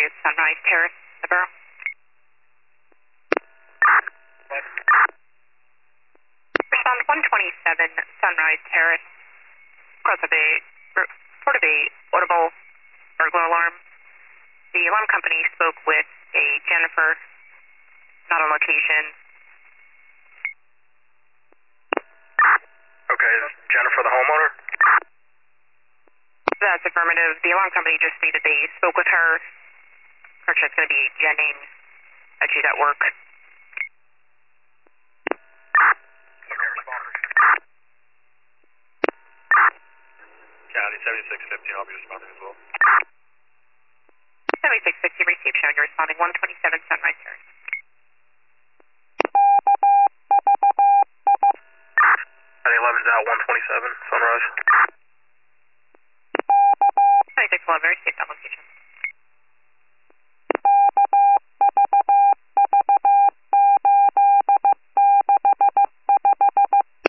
Sunrise Terrace, the borough. Respond 127 Sunrise Terrace. Report of a audible burglar alarm. The alarm company spoke with a Jennifer, not on location. Okay, is Jennifer the homeowner? That's affirmative. The alarm company just stated they spoke with her. Her check's going to be Jennings. That she's at work. Okay, respond. County 7615, I'll be responding as well.